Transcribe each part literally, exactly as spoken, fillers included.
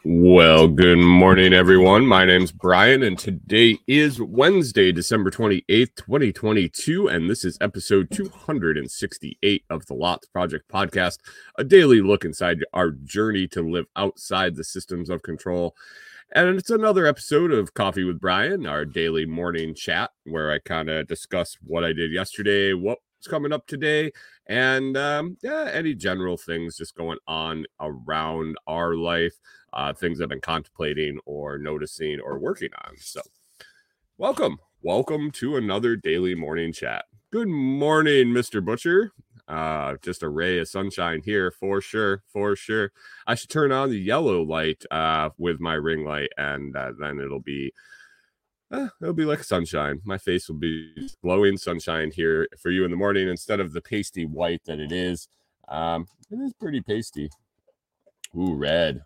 Well, good morning, everyone. My name's Brian, and today is Wednesday, December twenty-eighth, twenty twenty-two, and this is episode two hundred sixty-eight of the Lots Project podcast, a daily look inside our journey to live outside the systems of control. And it's another episode of Coffee with Brian, our daily morning chat, where I kind of discuss what I did yesterday, what's coming up today, and um, yeah, any general things just going on around our life. Uh, things I've been contemplating or noticing or working on. So welcome. Welcome to another daily morning chat. Good morning, Mister Butcher. Uh, just a ray of sunshine here for sure, for sure. I should turn on the yellow light uh, with my ring light, and uh, then it'll be uh, it'll be like sunshine. My face will be glowing sunshine here for you in the morning instead of the pasty white that it is. Um, it is pretty pasty. Ooh, red.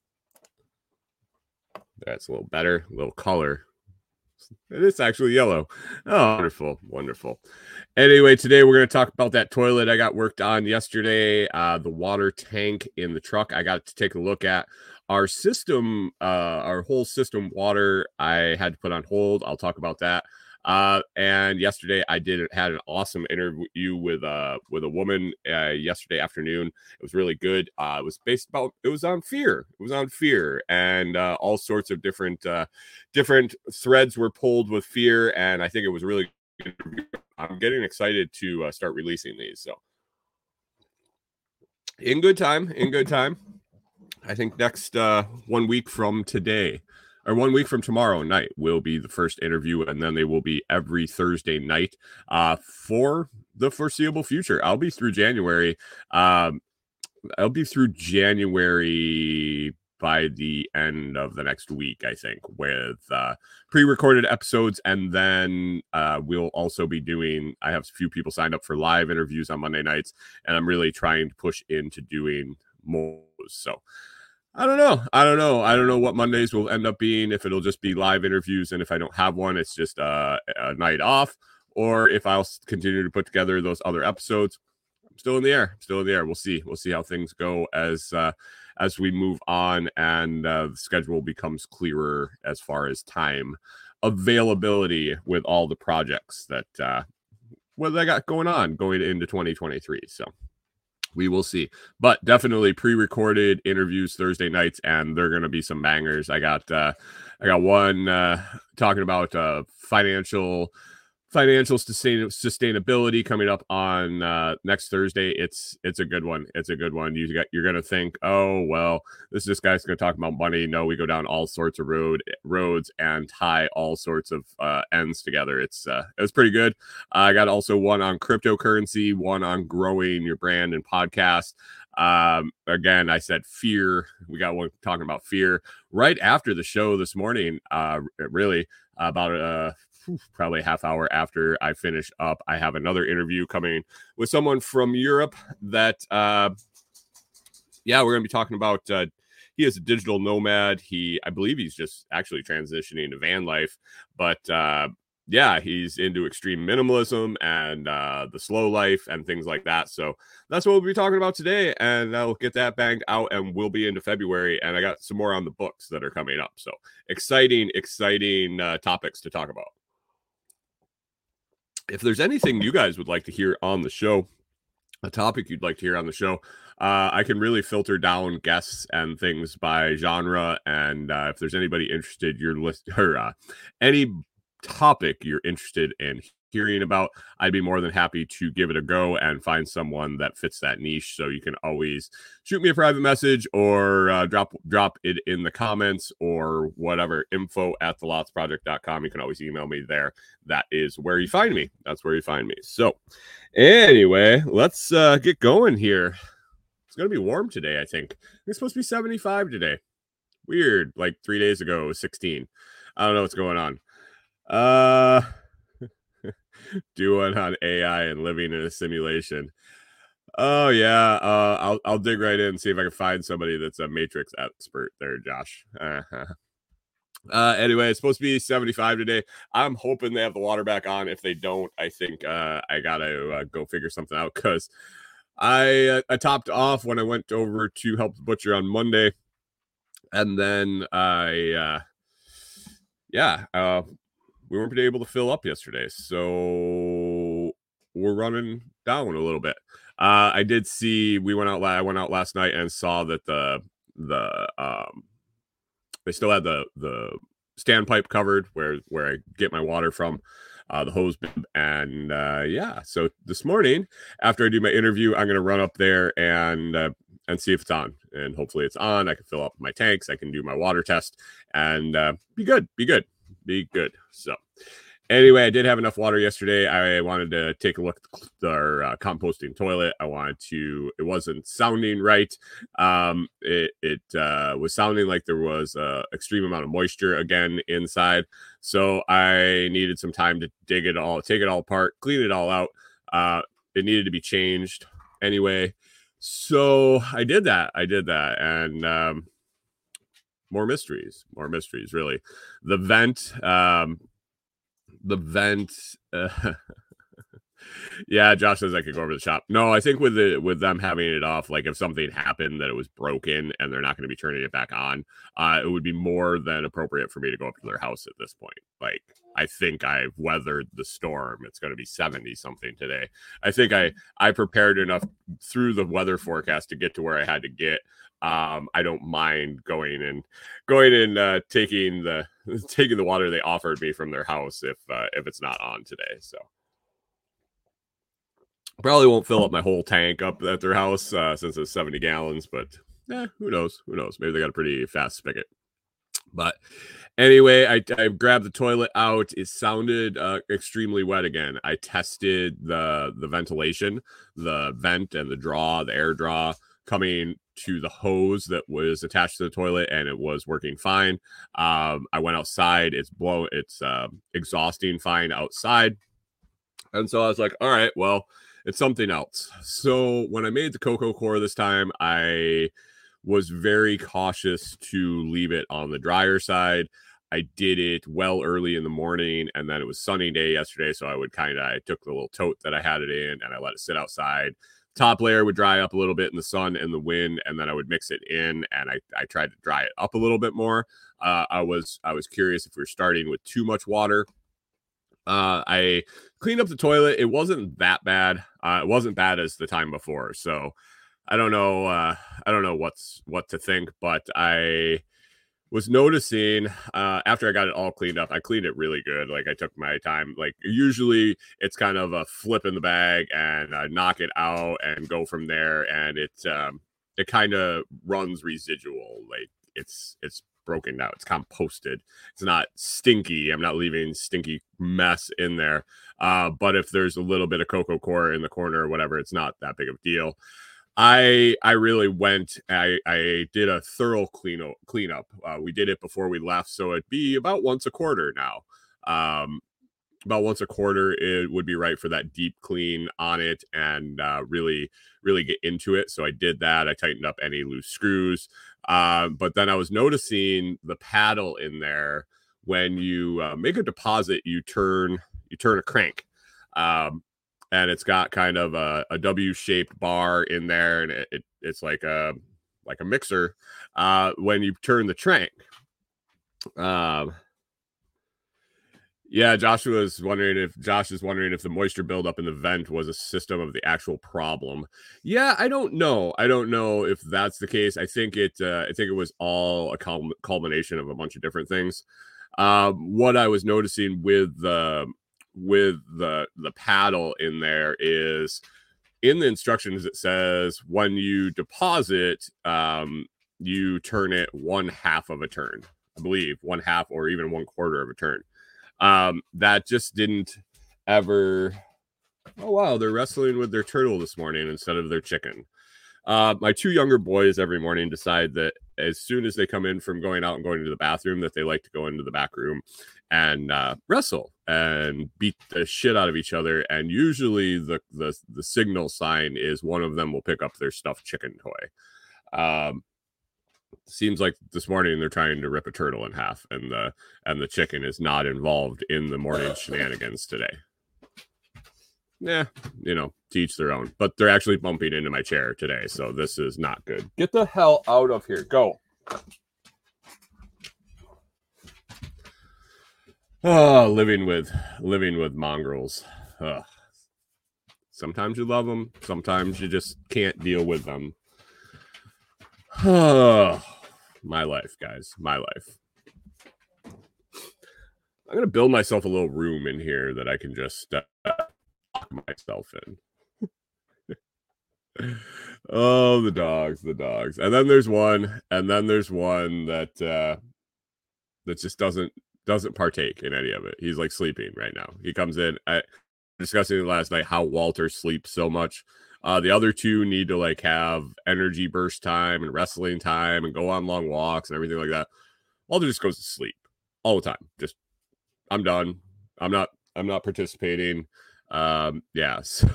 That's a little better, a little color. It is actually yellow. Oh, wonderful, wonderful. Anyway, today we're going to talk about that toilet I got worked on yesterday, uh, the water tank in the truck. I got to take a look at our system, uh, our whole system water. I had to put on hold. I'll talk about that. Uh, and yesterday I did had an awesome interview with uh with a woman uh, yesterday afternoon. It was really good. Uh, it was based about it was on fear. It was on fear, and uh, all sorts of different uh, different threads were pulled with fear. And I think it was really good. I'm getting excited to uh, start releasing these. So in good time, in good time. I think next uh, one week from today. Or one week from tomorrow night will be the first interview, and then they will be every Thursday night uh, for the foreseeable future. I'll be through January. Um, I'll be through January by the end of the next week, I think, with uh, pre-recorded episodes, and then uh, we'll also be doing, I have a few people signed up for live interviews on Monday nights, and I'm really trying to push into doing more. So I don't know. I don't know. I don't know what Mondays will end up being, if it'll just be live interviews, and if I don't have one, it's just uh, a night off, or if I'll continue to put together those other episodes. I'm still in the air. I'm still in the air. We'll see. We'll see how things go as uh, as we move on, and uh, the schedule becomes clearer as far as time availability with all the projects that uh, what I got going on going into twenty twenty-three. So we will see, but definitely pre-recorded interviews Thursday nights, and they're going to be some bangers. I got, uh, I got one uh, talking about uh, financial, financial sustain- sustainability coming up on uh, next Thursday. It's, it's a good one. It's a good one. You got, you're going to think, oh well, this this guy's going to talk about money. No, we go down all sorts of road roads and tie all sorts of uh, ends together. It's, uh, it was pretty good. I got also one on cryptocurrency, one on growing your brand and podcast. Um, again, I said fear. We got one talking about fear right after the show this morning. Uh, really about uh, probably a half hour after I finish up, I have another interview coming with someone from Europe that, uh, yeah, we're going to be talking about, uh, he is a digital nomad. He, I believe he's just actually transitioning to van life, but, uh, yeah, he's into extreme minimalism and uh, the slow life and things like that. So that's what we'll be talking about today. And I'll get that banged out, and we'll be into February. And I got some more on the books that are coming up. So exciting, exciting uh, topics to talk about. If there's anything you guys would like to hear on the show, a topic you'd like to hear on the show, uh, I can really filter down guests and things by genre. And uh, if there's anybody interested, you're list or uh, any topic you're interested in hearing about, I'd be more than happy to give it a go and find someone that fits that niche. So you can always shoot me a private message, or uh, drop drop it in the comments, or whatever, info at the lots project dot com. You can always email me there. That is where you find me. That's where you find me. So anyway, let's uh, get going here. It's going to be warm today, I think. It's supposed to be seventy-five today. Weird. Like three days ago, it was sixteen. I don't know what's going on. Uh, doing on A I and living in a simulation. Oh yeah, uh, I'll I'll dig right in and see if I can find somebody that's a Matrix expert there, Josh. Uh-huh. Uh, anyway, it's supposed to be seventy-five today. I'm hoping they have the water back on. If they don't, I think uh, I gotta uh, go figure something out, because I uh, I topped off when I went over to help the butcher on Monday. And then I, uh, yeah, uh, we weren't able to fill up yesterday, so we're running down a little bit. Uh, I did see we went out. I went out last night and saw that the the um, they still had the the standpipe covered where where I get my water from, uh, the hose bib, and uh, yeah. So this morning, after I do my interview, I'm gonna run up there and uh, and see if it's on, and hopefully it's on. I can fill up my tanks. I can do my water test and uh, be good. Be good. Be good. So. Anyway, I did have enough water yesterday. I wanted to take a look at our uh, composting toilet. I wanted to, it wasn't sounding right. Um, it it uh, was sounding like there was an extreme amount of moisture again inside. So I needed some time to dig it all, take it all apart, clean it all out. Uh, it needed to be changed anyway. So I did that. I did that. And um, more mysteries, more mysteries, really. The vent, um, The vent, uh, yeah. Josh says I could go over to the shop. No, I think with the with them having it off, like if something happened that it was broken and they're not going to be turning it back on, uh, it would be more than appropriate for me to go up to their house at this point. Like I think I've weathered the storm. It's going to be seventy something today. I think I I prepared enough through the weather forecast to get to where I had to get. Um, I don't mind going and going and uh, taking the taking the water they offered me from their house if uh, if it's not on today. So probably won't fill up my whole tank up at their house uh, since it's seventy gallons. But eh, who knows? Who knows? Maybe they got a pretty fast spigot. But anyway, I, I grabbed the toilet out. It sounded uh, extremely wet again. I tested the the ventilation, the vent and the draw, the air draw coming to the hose that was attached to the toilet, and it was working fine. Um, I went outside. It's blow. It's uh, exhausting fine outside. And so I was like, all right, well, it's something else. So when I made the cocoa core this time, I was very cautious to leave it on the drier side. I did it well early in the morning, and then it was sunny day yesterday. So I would kind of, I took the little tote that I had it in and I let it sit outside. Top layer would dry up a little bit in the sun and the wind, and then I would mix it in, and I, I tried to dry it up a little bit more. Uh, I was I was curious if we were starting with too much water. Uh, I cleaned up the toilet. It wasn't that bad. Uh, it wasn't bad as the time before. So I don't know. Uh, I don't know what's what to think, but I was noticing uh, after I got it all cleaned up, I cleaned it really good. Like I took my time. Like usually it's kind of a flip in the bag and uh, knock it out and go from there. And it um, it kind of runs residual. Like it's it's broken out. It's composted. It's not stinky. I'm not leaving stinky mess in there. Uh, but if there's a little bit of cocoa core in the corner or whatever, it's not that big of a deal. I I really went. I I did a thorough clean cleanup. Uh, we did it before we left, so it'd be about once a quarter now. Um, about once a quarter, it would be right for that deep clean on it and uh, really really get into it. So I did that. I tightened up any loose screws. Uh, but then I was noticing the paddle in there. When you uh, make a deposit, you turn you turn a crank. Um, And it's got kind of a, a W-shaped bar in there, and it, it it's like a like a mixer. Uh, when you turn the crank, um, yeah, Joshua is wondering if Josh is wondering if the moisture buildup in the vent was a system of the actual problem. Yeah, I don't know. I don't know if that's the case. I think it. Uh, I think it was all a cul- culmination of a bunch of different things. Um, what I was noticing with the with the the paddle in there is in the instructions it says when you deposit um you turn it one half of a turn. I believe one half or even one quarter of a turn. Um that just didn't ever. Oh wow, they're wrestling with their turtle this morning instead of their chicken. Uh, my two younger boys every morning decide that as soon as they come in from going out and going to the bathroom, that they like to go into the back room and uh, wrestle and beat the shit out of each other. And usually the, the the signal sign is one of them will pick up their stuffed chicken toy. Um, seems like this morning they're trying to rip a turtle in half, and the and the chicken is not involved in the morning shenanigans today. Yeah, you know, teach their own. But they're actually bumping into my chair today, so this is not good. Get the hell out of here. Go. Oh, living with living with mongrels. Ugh. Sometimes you love them. Sometimes you just can't deal with them. Oh, my life, guys. My life. I'm going to build myself a little room in here that I can just uh, lock myself in. Oh, the dogs, the dogs. And then there's one, and then there's one that uh, that just doesn't doesn't partake in any of it. He's like sleeping right now. He comes in. I discussing last night how Walter sleeps so much. Uh, the other two need to like have energy burst time and wrestling time and go on long walks and everything like that. Walter just goes to sleep all the time. Just I'm done. I'm not. I'm not participating. Um, yeah. So,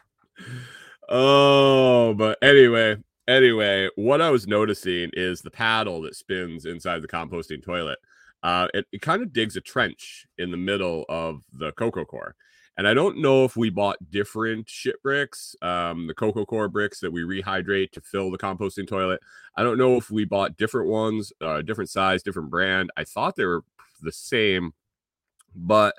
oh, but anyway, anyway, what I was noticing is the paddle that spins inside the composting toilet. Uh, it, it kind of digs a trench in the middle of the coco core. And I don't know if we bought different shit bricks, um, the coco core bricks that we rehydrate to fill the composting toilet. I don't know if we bought different ones, uh, different size, different brand. I thought they were the same, but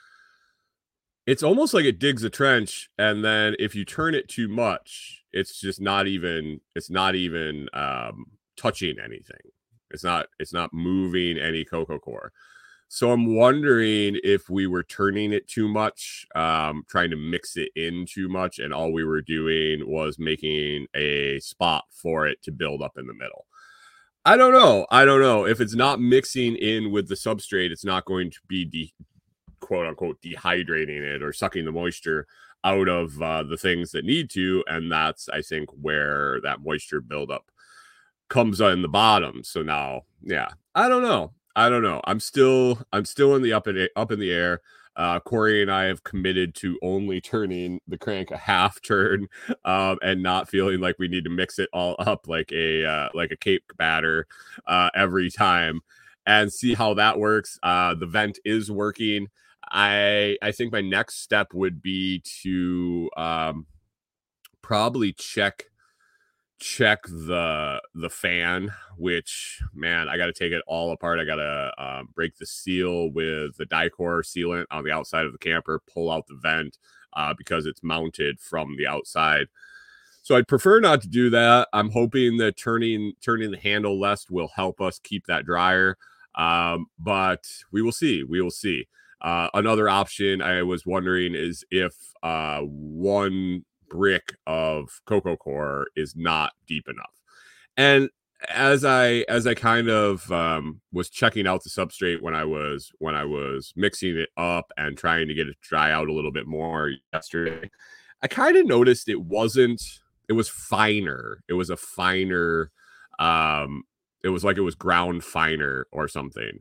it's almost like it digs a trench, and then if you turn it too much, it's just not even it's not even um, touching anything. It's not it's not moving any coco core. So I'm wondering if we were turning it too much, um, trying to mix it in too much, and all we were doing was making a spot for it to build up in the middle. I don't know. I don't know. If it's not mixing in with the substrate, it's not going to be de- quote unquote dehydrating it or sucking the moisture out of uh, the things that need to. And that's, I think, where that moisture buildup comes on the bottom. So now, yeah, I don't know. I don't know. I'm still, I'm still in the up in up in the air. Uh, Corey and I have committed to only turning the crank a half turn, um, and not feeling like we need to mix it all up like a uh, like a cake batter uh, every time, and see how that works. Uh, the vent is working. I I think my next step would be to um, probably check check the the fan, which, man, I got to take it all apart. I got to um, break the seal with the Dicor sealant on the outside of the camper, pull out the vent uh, because it's mounted from the outside. So I'd prefer not to do that. I'm hoping that turning turning the handle less will help us keep that drier, um, but we will see. We will see. Uh, another option I was wondering is if uh, one brick of coco core is not deep enough. And as I as I kind of um, was checking out the substrate when I was when I was mixing it up and trying to get it dry out a little bit more yesterday, I kind of noticed it wasn't. It was finer. It was a finer. Um, it was like it was ground finer or something.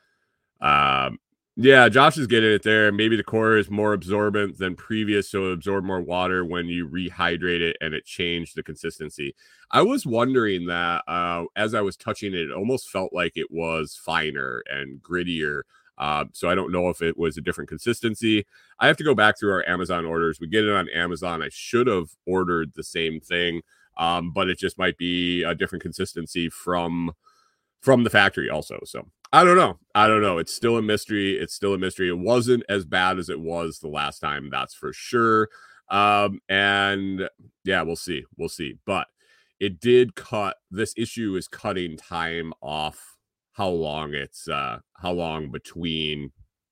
Um, yeah, Josh is getting it there. Maybe the core is more absorbent than previous, so it absorbed more water when you rehydrate it, and it changed the consistency. I was wondering that uh, as I was touching it, it almost felt like it was finer and grittier. Uh, so I don't know if it was a different consistency. I have to go back through our Amazon orders. We get it on Amazon. I should have ordered the same thing, um, but it just might be a different consistency from from the factory also. So I don't know. I don't know. It's still a mystery. It's still a mystery. It wasn't as bad as it was the last time. That's for sure. Um, and yeah, we'll see. We'll see. But it did cut. This issue is cutting time off how long it's, uh, how long between.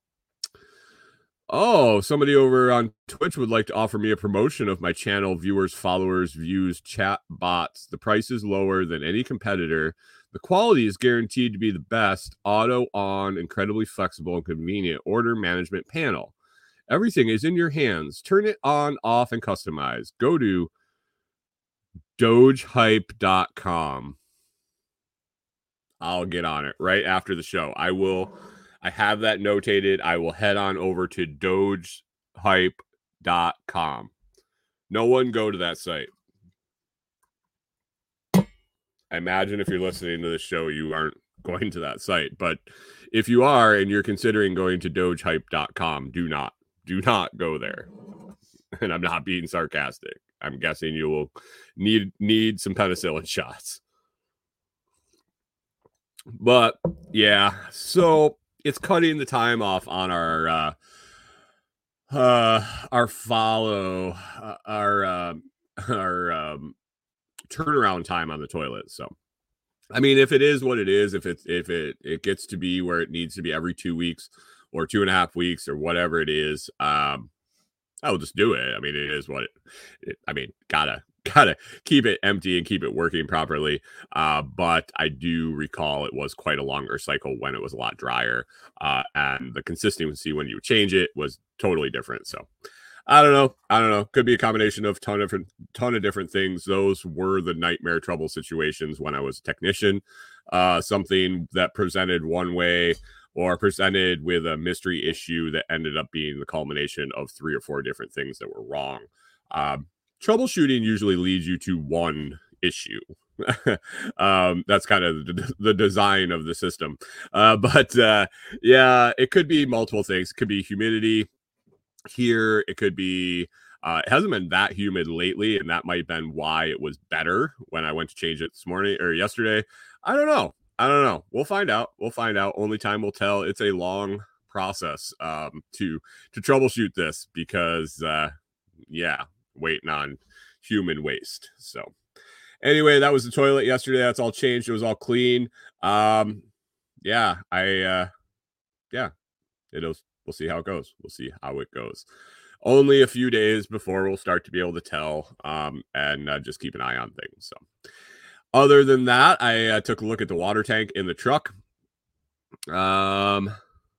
Oh, somebody over on Twitch would like to offer me a promotion of my channel, viewers, followers, views, chat bots. The price is lower than any competitor. The quality is guaranteed to be the best. Auto on, incredibly flexible and convenient order management panel. Everything is in your hands. Turn it on, off, and customize. Go to doge hype dot com. I'll get on it right after the show. I will. I have that notated. I will head on over to doge hype dot com. No one go to that site. I imagine if you're listening to this show, you aren't going to that site. But if you are and you're considering going to doge hype dot com, do not, do not go there. And I'm not being sarcastic. I'm guessing you will need need some penicillin shots. But yeah, so it's cutting the time off on our uh, uh our follow uh, our uh, our um, turnaround time on the toilet. So I mean, if it is what it is, if it's if it it gets to be where it needs to be every two weeks or two and a half weeks or whatever it is, um, I'll just do it. I mean, it is what it, it I mean, gotta gotta keep it empty and keep it working properly. Uh, but I do recall it was quite a longer cycle when it was a lot drier, uh, and the consistency when you change it was totally different. So I don't know. I don't know. Could be a combination of ton of different ton of different things. Those were the nightmare trouble situations when I was a technician. Uh, something that presented one way or presented with a mystery issue that ended up being the culmination of three or four different things that were wrong. Um, troubleshooting usually leads you to one issue. um, that's kind of the, the design of the system. Uh, but uh, yeah, it could be multiple things. It could be humidity here. It could be uh, it hasn't been that humid lately, and that might have been why it was better when I went to change it this morning or yesterday. I don't know. I don't know. We'll find out. We'll find out. Only time will tell. It's a long process um, to to troubleshoot this because, uh, yeah, waiting on human waste. So anyway, that was the toilet yesterday. That's all changed. It was all clean. Um, yeah, I uh, yeah, it was. We'll see how it goes. We'll see how it goes. Only a few days before we'll start to be able to tell um, and uh, just keep an eye on things. So, other than that, I uh, took a look at the water tank in the truck. Um,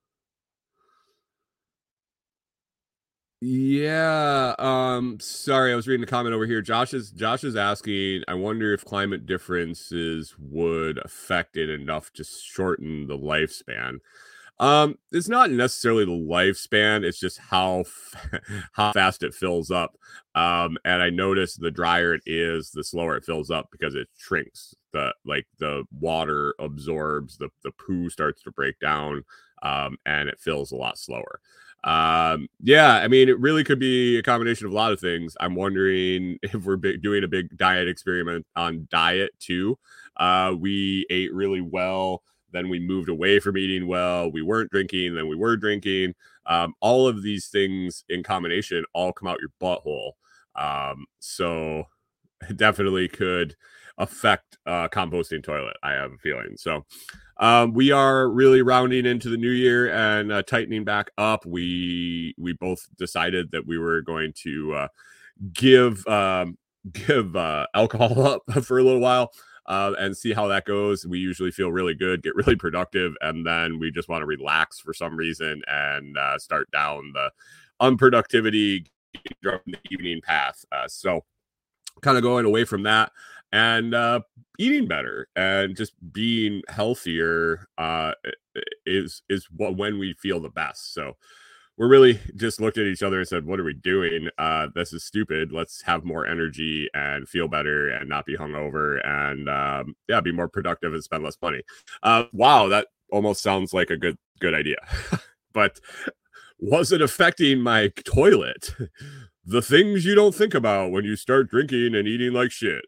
yeah. Um, sorry, I was reading a comment over here. Josh is Josh is asking. I wonder if climate differences would affect it enough to shorten the lifespan. Um, it's not necessarily the lifespan, it's just how f- how fast it fills up. Um, and I noticed the drier it is, the slower it fills up because it shrinks. The like the water absorbs, the the poo starts to break down, um, and it fills a lot slower. Um, yeah, I mean, it really could be a combination of a lot of things. I'm wondering if we're big, doing a big diet experiment on diet too. Uh, we ate really well, then we moved away from eating well. We weren't drinking, then we were drinking. Um, all of these things in combination all come out your butthole. Um, so it definitely could affect uh, composting toilet, I have a feeling. So um, we are really rounding into the new year and uh, tightening back up. We we both decided that we were going to uh, give um, give uh, alcohol up for a little while uh, and see how that goes. We usually feel really good, get really productive, and then we just want to relax for some reason and uh, start down the unproductivity in the evening path. Uh, so kind of going away from that and uh, eating better and just being healthier uh, is is what when we feel the best. So we're really just looked at each other and said, what are we doing? Uh, this is stupid. Let's have more energy and feel better and not be hungover and um, yeah, be more productive and spend less money. Uh, wow, that almost sounds like a good good idea. But was it affecting my toilet? The things you don't think about when you start drinking and eating like shit.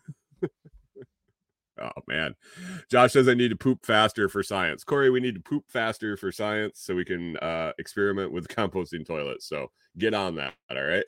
Oh man, Josh says I need to poop faster for science. Corey, we need to poop faster for science so we can uh, experiment with composting toilets. So get on that. All right.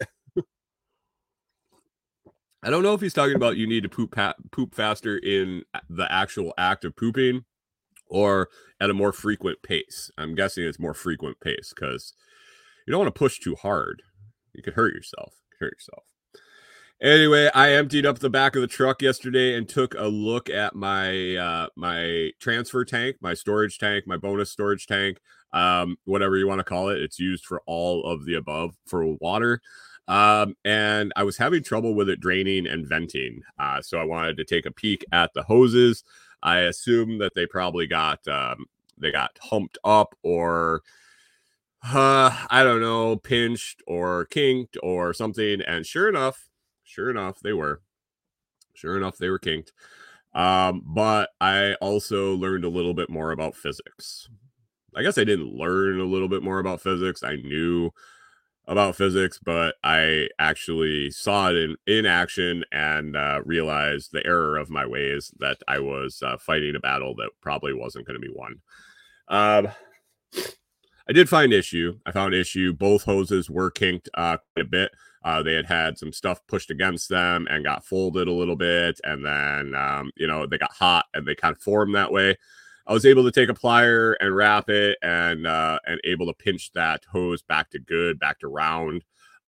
I don't know if he's talking about you need to poop pa- poop faster in the actual act of pooping or at a more frequent pace. I'm guessing it's more frequent pace because you don't want to push too hard. You could hurt yourself. Hurt yourself. Anyway, I emptied up the back of the truck yesterday and took a look at my uh, my transfer tank, my storage tank, my bonus storage tank, um, whatever you want to call it. It's used for all of the above for water. Um, and I was having trouble with it draining and venting. Uh, so I wanted to take a peek at the hoses. I assume that they probably got um, they got humped up or uh, I don't know, pinched or kinked or something. And sure enough, sure enough, they were. Sure enough, they were kinked. Um, but I also learned a little bit more about physics. I guess I didn't learn a little bit more about physics. I knew about physics, but I actually saw it in, in action and uh, realized the error of my ways that I was uh, fighting a battle that probably wasn't going to be won. Um, I did find issue. I found issue. Both hoses were kinked uh, quite a bit. Uh, they had had some stuff pushed against them and got folded a little bit. And then, um, you know, they got hot and they kind of formed that way. I was able to take a plier and wrap it and uh, and able to pinch that hose back to good, back to round.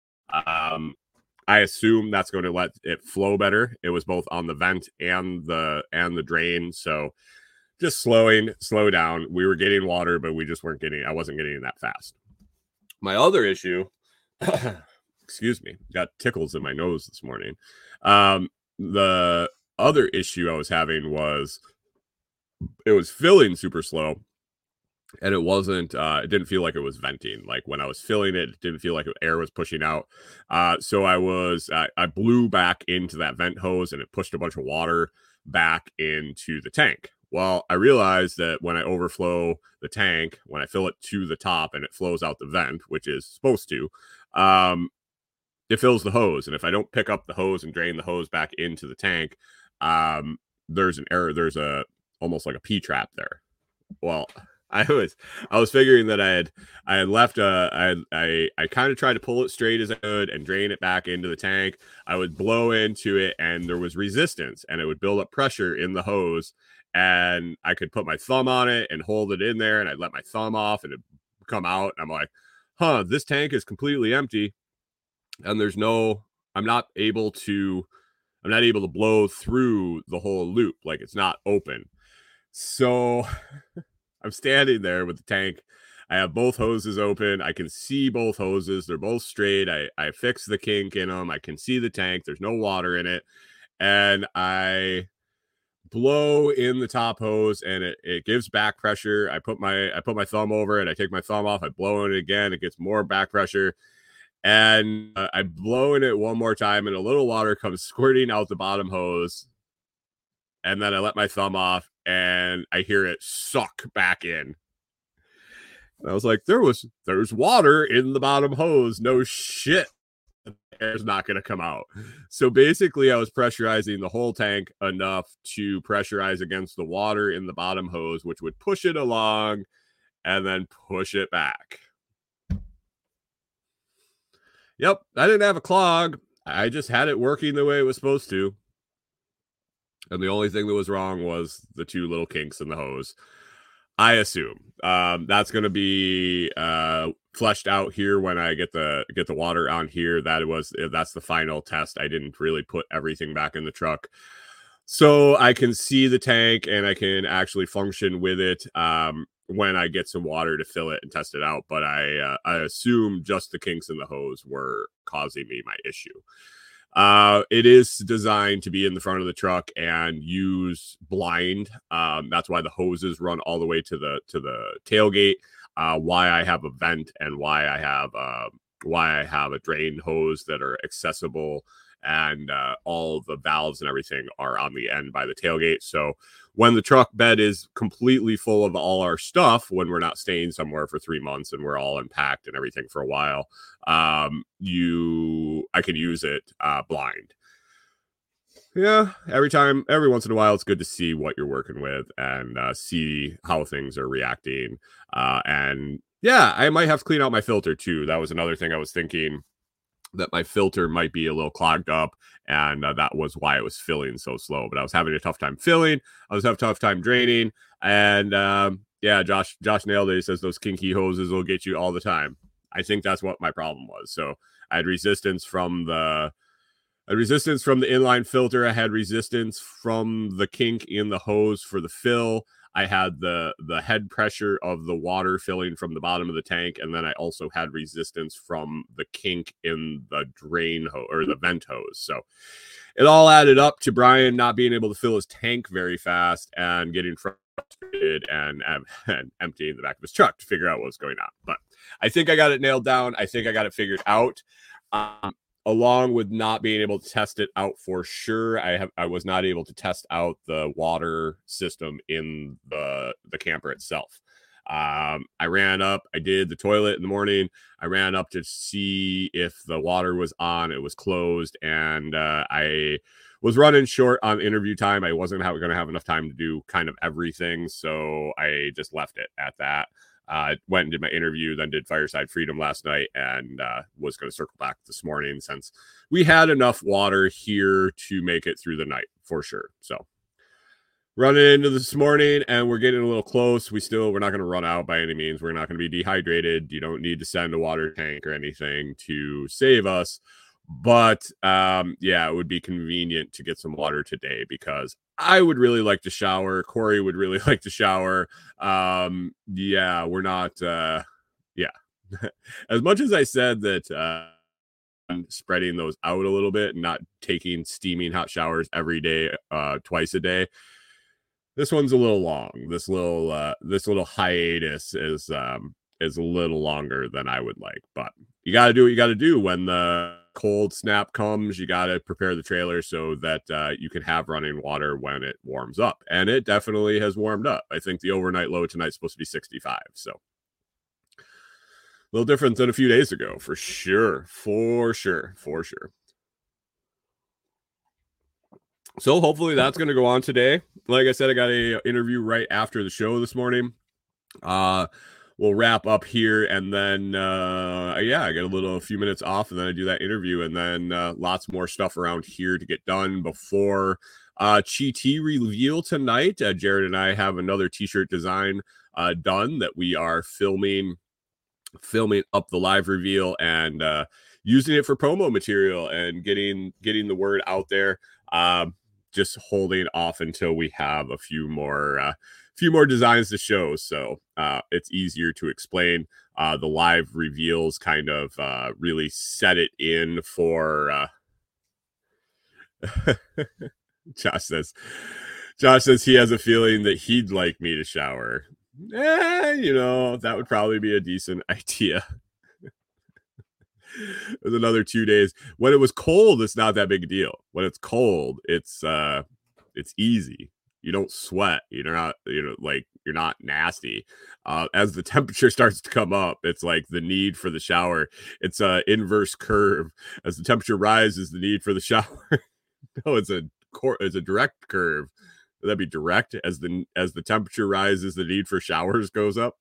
Um, I assume that's going to let it flow better. It was both on the vent and the and the drain. So just slowing, slow down. We were getting water, but we just weren't getting, I wasn't getting that fast. My other issue, excuse me, got tickles in my nose this morning. Um, the other issue I was having was it was filling super slow. And it wasn't, uh, it didn't feel like it was venting. Like when I was filling it, it didn't feel like air was pushing out. Uh, so I was, I, I blew back into that vent hose and it pushed a bunch of water back into the tank. Well, I realized that when I overflow the tank, when I fill it to the top and it flows out the vent, which is supposed to, um, it fills the hose. And if I don't pick up the hose and drain the hose back into the tank, um, there's an error. There's a, almost like a P trap there. Well, I was, I was figuring that I had, I had left a, I, I, I kind of tried to pull it straight as I could and drain it back into the tank. I would blow into it and there was resistance and it would build up pressure in the hose. And I could put my thumb on it and hold it in there and I'd let my thumb off and it'd come out. And I'm like, huh, this tank is completely empty. And there's no, I'm not able to, I'm not able to blow through the whole loop. Like it's not open. So I'm standing there with the tank. I have both hoses open. I can see both hoses. They're both straight. I, I fixed the kink in them. I can see the tank. There's no water in it. And I blow in the top hose and it, it gives back pressure. I put my I put my thumb over it. I take my thumb off. I blow in it again. It gets more back pressure. And uh, I blow in it one more time and a little water comes squirting out the bottom hose. And then I let my thumb off and I hear it suck back in. And I was like, there was there's water in the bottom hose. No shit. The air's not going to come out. So basically I was pressurizing the whole tank enough to pressurize against the water in the bottom hose, which would push it along and then push it back. Yep, I didn't have a clog. I just had it working the way it was supposed to. And the only thing that was wrong was the two little kinks in the hose. I assume um, that's going to be uh, fleshed out here when I get the get the water on here. That was that's the final test. I didn't really put everything back in the truck, so I can see the tank and I can actually function with it um, when I get some water to fill it and test it out. But I uh, I assume just the kinks in the hose were causing me my issue. Uh, it is designed to be in the front of the truck and use blind. Um, that's why the hoses run all the way to the to the tailgate. Uh, why I have a vent and why I have uh, why I have a drain hose that are accessible, and uh, all the valves and everything are on the end by the tailgate. So when the truck bed is completely full of all our stuff, when we're not staying somewhere for three months and we're all unpacked and everything for a while, um, you, I can use it uh, blind. Yeah, every time, every once in a while, it's good to see what you're working with and uh, see how things are reacting. Uh, and yeah, I might have to clean out my filter too. That was another thing I was thinking, that my filter might be a little clogged up, and uh, that was why it was filling so slow. But I was having a tough time filling. I was having a tough time draining. And um, yeah, Josh Josh nailed it. He says those kinky hoses will get you all the time. I think that's what my problem was. So I had resistance from the I had resistance from the inline filter. I had resistance from the kink in the hose for the fill. I had the the head pressure of the water filling from the bottom of the tank, and then I also had resistance from the kink in the drain hose or the vent hose. So it all added up to Brian not being able to fill his tank very fast and getting frustrated and, and, and emptying the back of his truck to figure out what was going on. But I think I got it nailed down. I think I got it figured out. Um, along with not being able to test it out for sure, I have I was not able to test out the water system in the the camper itself. Um, I ran up, I did the toilet in the morning. I ran up to see if the water was on. It was closed, and uh, I was running short on interview time. I wasn't going to have enough time to do kind of everything, so I just left it at that. Uh, went and did my interview, then did Fireside Freedom last night, and uh, was going to circle back this morning since we had enough water here to make it through the night for sure. So running into this morning, and we're getting a little close. We still, we're not going to run out by any means. We're not going to be dehydrated. You don't need to send a water tank or anything to save us. But um, yeah, it would be convenient to get some water today because I would really like to shower. Corey would really like to shower. Um, yeah, we're not, uh, yeah. As much as I said that uh, I'm spreading those out a little bit and not taking steaming hot showers every day, uh, twice a day, this one's a little long. This little, uh, this little hiatus is, um, is a little longer than I would like, but you got to do what you got to do when the cold snap comes. You got to prepare the trailer so that uh, you can have running water when it warms up, and it definitely has warmed up. I think the overnight low tonight is supposed to be sixty-five, so a little different than a few days ago for sure, for sure, for sure. So hopefully that's going to go on today. Like I said, I got a interview right after the show this morning. Uh, we'll wrap up here, and then uh yeah, I get a little a few minutes off, and then I do that interview, and then uh, lots more stuff around here to get done before uh Chi T reveal tonight. uh, Jared and I have another t-shirt design uh done that we are filming filming up the live reveal and uh using it for promo material and getting getting the word out there. Um just holding off until we have a few more uh few more designs to show, so uh it's easier to explain. Uh the live reveals kind of uh really set it in for uh Josh says Josh says he has a feeling that he'd like me to shower. Eh, you know, that would probably be a decent idea. There's another two days. When it was cold, it's not that big a deal. When it's cold, it's uh it's easy. You don't sweat. You're not, you know, like you're not nasty. Uh, as the temperature starts to come up, it's like the need for the shower. It's a inverse curve. As the temperature rises, the need for the shower. No, it's a cor- it's a direct curve. That'd be direct. As the as the temperature rises, the need for showers goes up.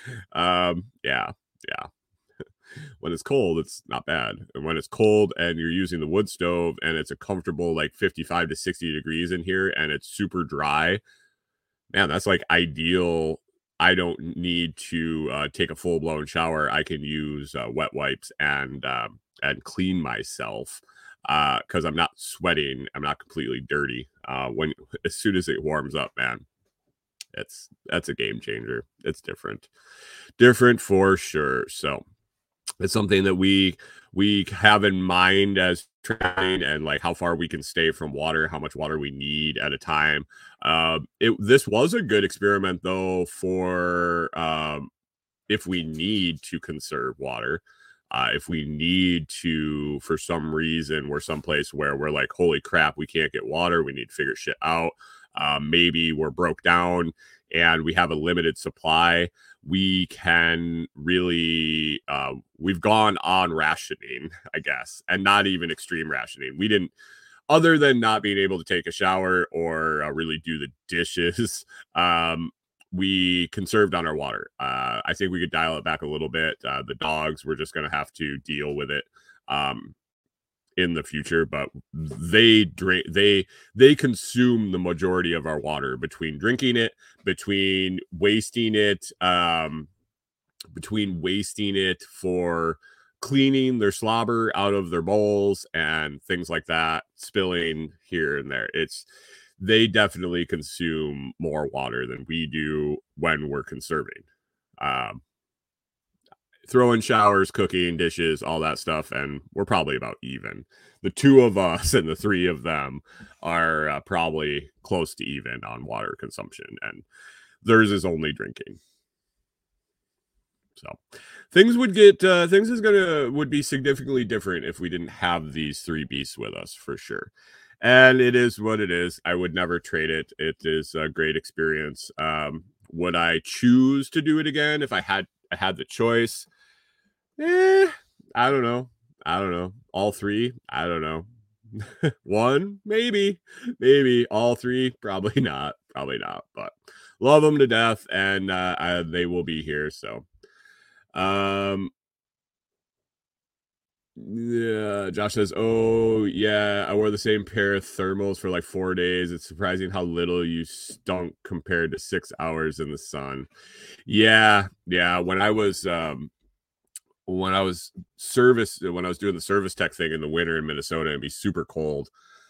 Um, yeah, yeah. When it's cold, it's not bad. And when it's cold and you're using the wood stove and it's a comfortable like fifty-five to sixty degrees in here and it's super dry, man, that's like ideal. I don't need to uh, take a full blown shower. I can use uh, wet wipes and um, and clean myself because uh, I'm not sweating. I'm not completely dirty. Uh, when as soon as it warms up, man, it's that's a game changer. It's different, different for sure. So it's something that we we have in mind as training and like how far we can stay from water, how much water we need at a time. Uh, it this was a good experiment though for um, if we need to conserve water. Uh, if we need to, for some reason, we're someplace where we're like, holy crap, we can't get water. We need to figure shit out. Uh, maybe we're broke down and we have a limited supply. We can really, uh, we've gone on rationing, I guess, and not even extreme rationing. We didn't, other than not being able to take a shower or uh, really do the dishes, um, we conserved on our water. Uh, I think we could dial it back a little bit. Uh, the dogs, we're just going to have to deal with it um, in the future, but they drink, they, they consume the majority of our water between drinking it, between wasting it, um, between wasting it for cleaning their slobber out of their bowls and things like that, spilling here and there. It's, they definitely consume more water than we do when we're conserving. Um, throwing showers, cooking, dishes, all that stuff, and we're probably about even. The two of us and the three of them are uh, probably close to even on water consumption, and theirs is only drinking. So things would get uh, things is gonna would be significantly different if we didn't have these three beasts with us for sure. And it is what it is. I would never trade it. It is a great experience. Um, would I choose to do it again if I had I had the choice? Eh, I don't know. I don't know. All three? I don't know. One? Maybe. Maybe. All three? Probably not. probably not, but love them to death, and uh, I, they will be here. So, um, yeah, Josh says, "Oh yeah, I wore the same pair of thermals for like four days. It's surprising how little you stunk compared to six hours in the sun." Yeah, yeah. When I was um, when I was service when I was doing the service tech thing in the winter in Minnesota, it'd be super cold.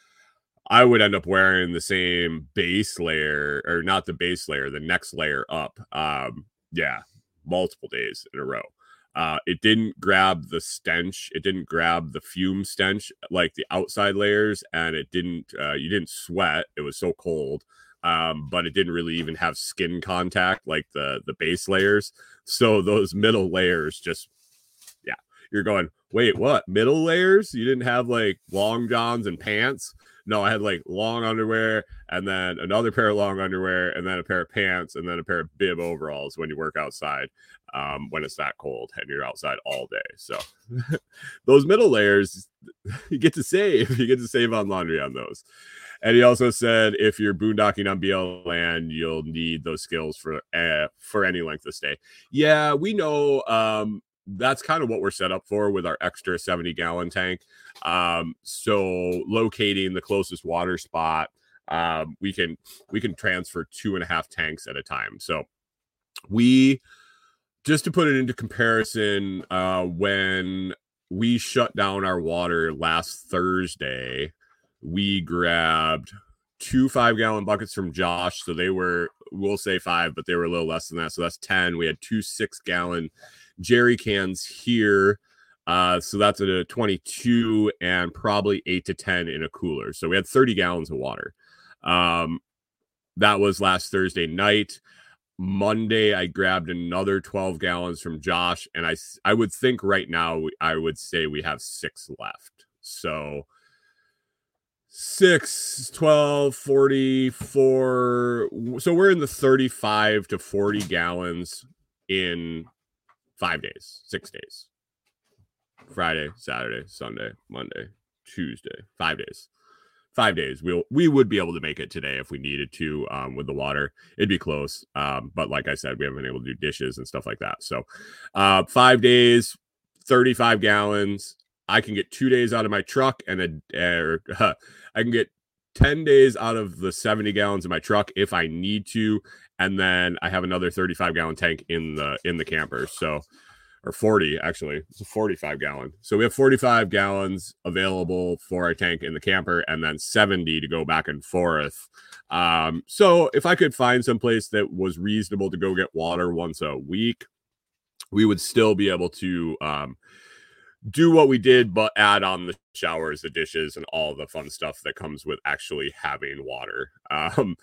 I would end up wearing the same base layer, or not the base layer, the next layer up. Um, yeah, multiple days in a row. Uh, it didn't grab the stench. It didn't grab the fume stench like the outside layers, and it didn't. Uh, you didn't sweat. It was so cold, um, but it didn't really even have skin contact like the the base layers. So those middle layers just, yeah, you're going, wait, what? Middle layers? You didn't have like long johns and pants? No, I had like long underwear, and then another pair of long underwear, and then a pair of pants, and then a pair of bib overalls when you work outside, um, when it's that cold and you're outside all day. So those middle layers, you get to save. You get to save on laundry on those. And he also said if you're boondocking on B L land, you'll need those skills for uh, for any length of stay. Yeah, we know. Um, that's kind of what we're set up for with our extra seventy gallon tank. Um, so locating the closest water spot, um, we can, we can transfer two and a half tanks at a time. So we, just to put it into comparison, uh, when we shut down our water last Thursday, we grabbed two five gallon buckets from Josh. So they were, we'll say five, but they were a little less than that. So that's ten. We had two six gallon jerry cans here. Uh, so that's a twenty-two and probably eight to ten in a cooler. So we had thirty gallons of water. Um, that was last Thursday night. Monday, I grabbed another twelve gallons from Josh. And I, I would think right now, I would say we have six left. So six, twelve, forty-four. So we're in the thirty-five to forty gallons in five days, six days. Friday, Saturday, Sunday, Monday, Tuesday, five days. Five days. We'll we would be able to make it today if we needed to, um, with the water. It'd be close. Um, but like I said, we haven't been able to do dishes and stuff like that. So uh five days, thirty-five gallons. I can get two days out of my truck, and a er, uh, I can get ten days out of the seventy gallons in my truck if I need to, and then I have another thirty-five gallon tank in the in the camper. So or forty, actually. It's a forty-five gallon. So we have forty-five gallons available for our tank in the camper, and then seventy to go back and forth. Um, so if I could find some place that was reasonable to go get water once a week, we would still be able to um, do what we did, but add on the showers, the dishes, and all the fun stuff that comes with actually having water. Um,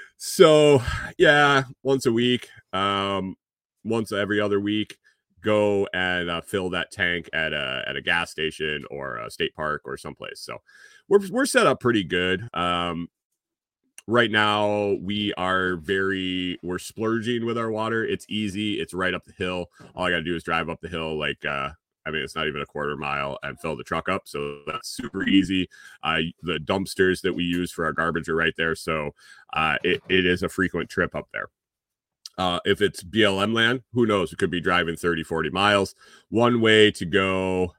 so yeah, once a week, um, once every other week, go and uh, fill that tank at a at a gas station or a state park or someplace. So we're we're set up pretty good. Um, right now we are very we're splurging with our water. It's easy. It's right up the hill. All I got to do is drive up the hill. Like uh, I mean, it's not even a quarter mile, and fill the truck up. So that's super easy. Uh, the dumpsters that we use for our garbage are right there. So uh, it, it is a frequent trip up there. Uh, if it's B L M land, who knows? We could be driving thirty, forty miles. One way to go.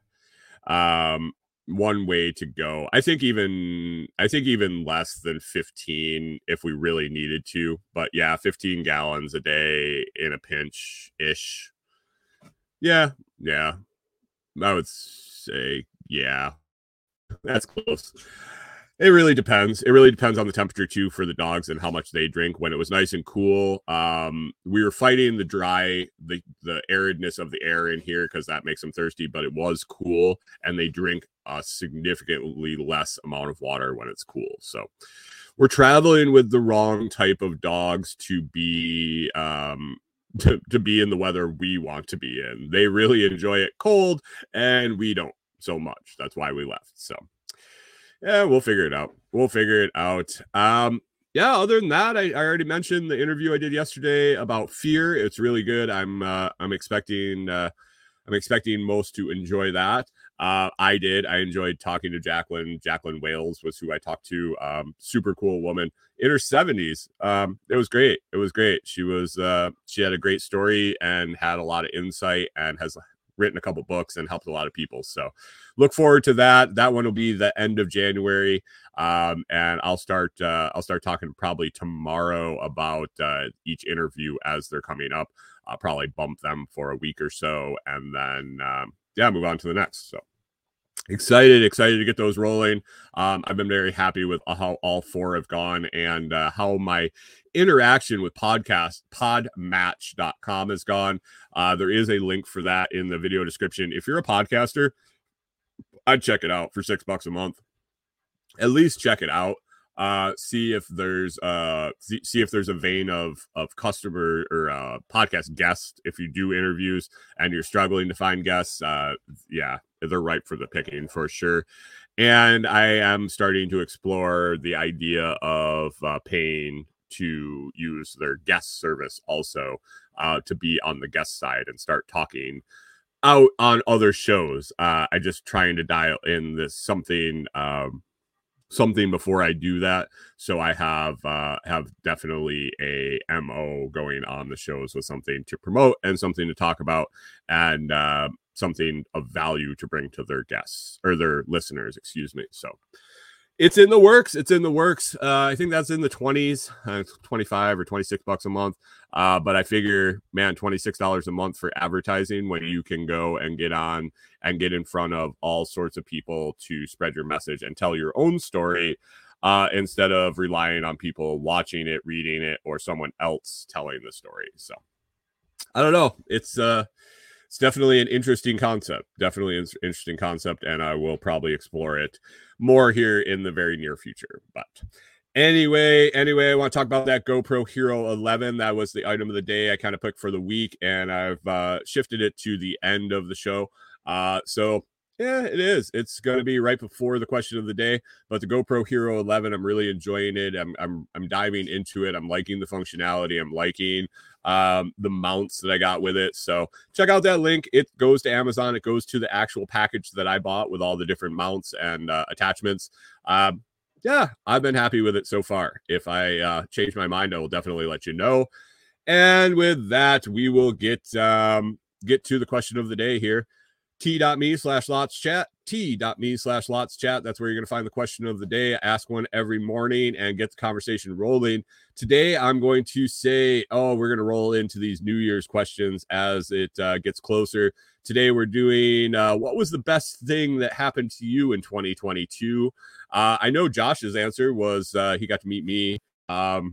Um, one way to go. I think even I think even less than fifteen if we really needed to. But yeah, fifteen gallons a day in a pinch ish. Yeah, yeah. I would say yeah. That's close. It really depends. It really depends on the temperature too for the dogs and how much they drink. When it was nice and cool, um, we were fighting the dry, the the aridness of the air in here because that makes them thirsty. But it was cool, and they drink a significantly less amount of water when it's cool. So we're traveling with the wrong type of dogs to be um, to to be in the weather we want to be in. They really enjoy it cold, and we don't so much. That's why we left. So. Yeah, we'll figure it out. We'll figure it out. Um, yeah, other than that, I, I already mentioned the interview I did yesterday about fear. It's really good. I'm uh, I'm expecting uh, I'm expecting most to enjoy that. Uh, I did. I enjoyed talking to Jacqueline. Jacqueline Wales was who I talked to. Um, super cool woman in her seventies. Um, it was great. It was great. She was, uh, she had a great story and had a lot of insight and has written a couple books and helped a lot of people. So look forward to that. That one will be the end of January. Um, and I'll start, uh, I'll start talking probably tomorrow about, uh, each interview as they're coming up. I'll probably bump them for a week or so and then, um, yeah, move on to the next. So excited, excited to get those rolling. Um, I've been very happy with how all four have gone and uh, how my interaction with podcast podmatch dot com has gone. Uh, there is a link for that in the video description. If you're a podcaster, I'd check it out for six bucks a month. At least check it out. Uh, see if there's uh see, see if there's a vein of of customer or uh podcast guests. If you do interviews and you're struggling to find guests, uh yeah, they're ripe for the picking for sure. And I am starting to explore the idea of uh, paying to use their guest service also, uh to be on the guest side and start talking out on other shows. uh I just trying to dial in this something um something before I do that. So I have uh have definitely a M O going on the shows with something to promote and something to talk about and uh something of value to bring to their guests or their listeners, excuse me. So it's in the works. It's in the works. Uh, I think that's in the twenties, uh, twenty-five or twenty-six bucks a month. Uh, but I figure, man, twenty-six dollars a month for advertising when you can go and get on and get in front of all sorts of people to spread your message and tell your own story uh, instead of relying on people watching it, reading it, or someone else telling the story. So I don't know. It's uh, it's definitely an interesting concept. Definitely an interesting concept, and I will probably explore it more here in the very near future. But anyway, anyway, I want to talk about that GoPro Hero eleven. That was the item of the day I kind of picked for the week, and I've uh, shifted it to the end of the show. Uh, so yeah, it is. It's going to be right before the question of the day. But the GoPro Hero eleven, I'm really enjoying it. I'm I'm I'm diving into it. I'm liking the functionality. I'm liking um the mounts that I got with it. So check out that link. It goes to Amazon. It goes to the actual package that I bought with all the different mounts and uh, attachments. Um, yeah, I've been happy with it so far. If I uh, change my mind, I will definitely let you know. And with that, we will get um get to the question of the day here. T.me slash lots chat, T.me slash lots chat. That's where you're going to find the question of the day. I ask one every morning and get the conversation rolling. Today, I'm going to say, oh, we're going to roll into these New Year's questions as it uh, gets closer. Today, we're doing uh, what was the best thing that happened to you in twenty twenty-two? Uh, I know Josh's answer was uh, he got to meet me. Um,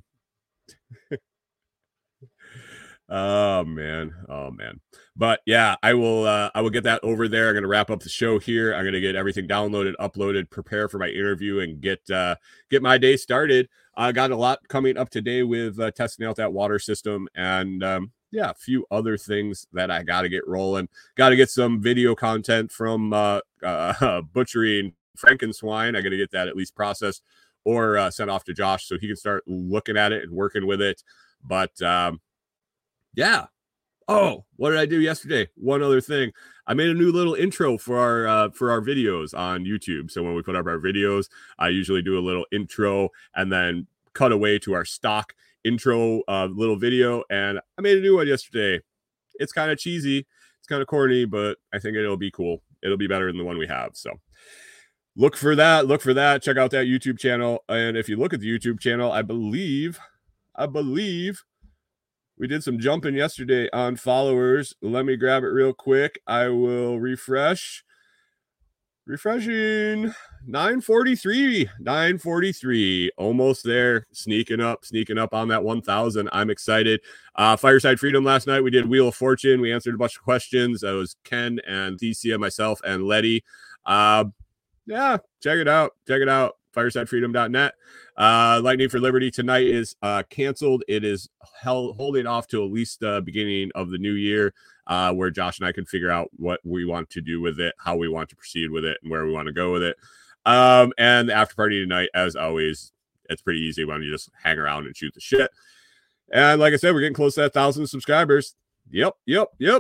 Oh man, oh man. But yeah, I will uh I will get that over there. I'm gonna wrap up the show here. I'm gonna get everything downloaded, uploaded, prepare for my interview, and get uh get my day started. I got a lot coming up today with uh, testing out that water system and um yeah, a few other things that I gotta get rolling. Gotta get some video content from uh, uh butchering Frankenswine. I gotta get that at least processed or uh, sent off to Josh so he can start looking at it and working with it. But um yeah. Oh, what did I do yesterday? One other thing. I made a new little intro for our uh, for our videos on YouTube. So when we put up our videos, I usually do a little intro and then cut away to our stock intro uh, little video. And I made a new one yesterday. It's kind of cheesy. It's kind of corny, but I think it'll be cool. It'll be better than the one we have. So look for that. Look for that. Check out that YouTube channel. And if you look at the YouTube channel, I believe, I believe, we did some jumping yesterday on followers. Let me grab it real quick. I will refresh. Refreshing. nine forty-three. nine forty-three. Almost there. Sneaking up. Sneaking up on that one thousand. I'm excited. Uh, Fireside Freedom last night. We did Wheel of Fortune. We answered a bunch of questions. That was Ken and Thecia, myself, and Letty. Uh, yeah, check it out. Check it out. fireside freedom dot net. Uh, Lightning for Liberty tonight is uh, canceled. It is held, holding off to at least the beginning of the new year, uh, where Josh and I can figure out what we want to do with it, how we want to proceed with it, and where we want to go with it. Um, and the after party tonight, as always, it's pretty easy when you just hang around and shoot the shit. And like I said, we're getting close to that thousand subscribers. Yep, yep, yep.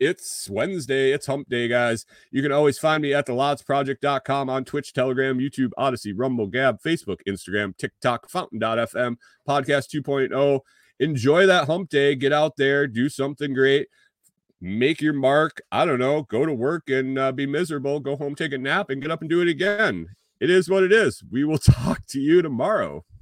It's Wednesday. It's hump day, guys. You can always find me at the lots project dot com on Twitch, Telegram, YouTube, Odyssey, Rumble, Gab, Facebook, Instagram, TikTok, fountain dot f m, podcast two point oh. Enjoy that hump day. Get out there, do something great. Make your mark. I don't know. Go to work and uh, be miserable. Go home, take a nap, and get up and do it again. It is what it is. We will talk to you tomorrow.